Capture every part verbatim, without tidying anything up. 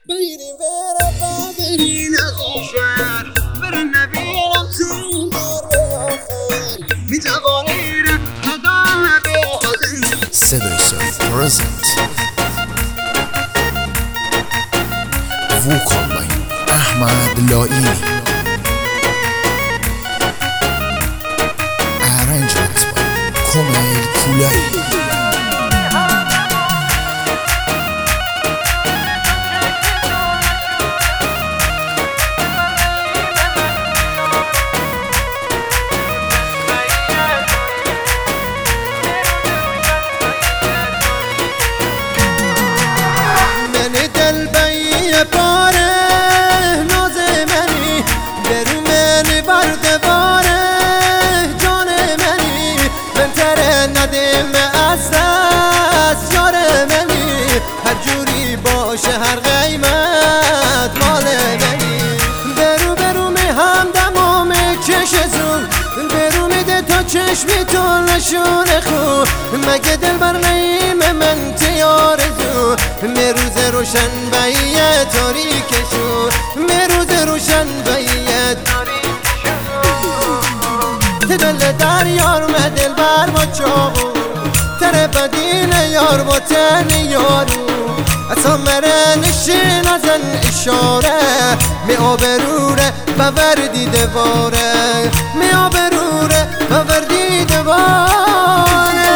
بریم برم و برین از این شهر برن نبینم تو این دار به آخر میتوانی رو هدا به آخر صدای سوی پرزنت ووکان احمد لائینی ارنجمنت کمیل پولایی هر قیمت مال منی برو برو می همدم و می کش زون برو میده تا چشمی تو نشونه خون مگه دل بر نیم من تیار زون می روز روشن بیه تاریکشون می روز روشن بیه تاریکشون دل در یار و دل بر با چاقو تره بدین یار با تن یارو اصلا مره نشین از ان اشاره می آبروره و وردی دواره می آبروره و وردی دواره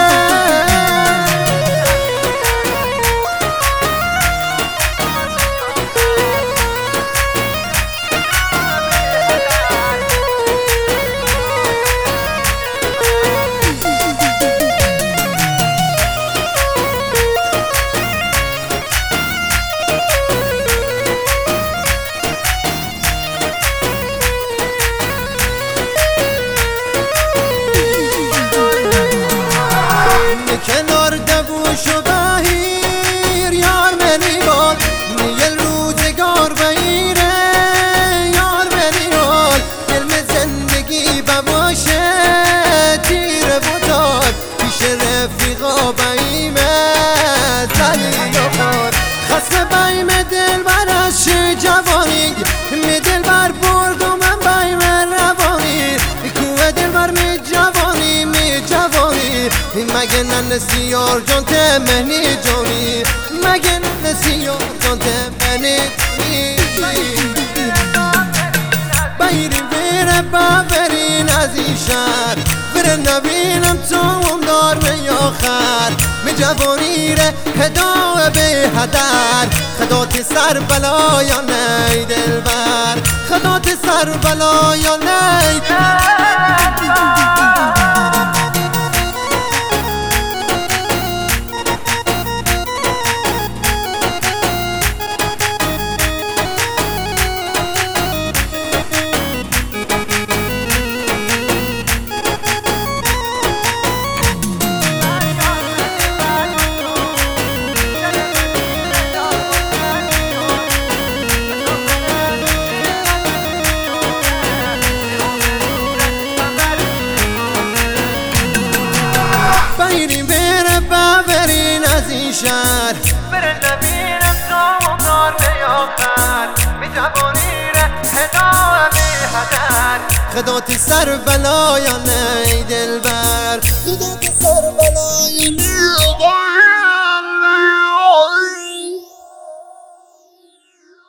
کنار دوش و بهیر یار منی بال نیل روزگار بهیره یار منی بال علم زندگی بباشه تیر بودار پیش رفیقا بایمه زلی و خار خسم بایم دل برش جوانی می دل بر برد و من بایم روانی کوه دل بر می جوانی می جوانی مگه ننسی یار جان تمنی جانی مگه ننسی یار جان تمنی جانی بریم بره برین از این شهر بره نبینم تو هم دار به آخر می جوانی ره هدا به هدر خدات سر بلا یا نی دل بر خدات سر بلا یا نی بریم بره برین از این شهر بره نبینم تو هم دار به آخر می جوانی ره هدا به هدر خدات سر بلا یا نی دل بر خدات سر بلا یا نی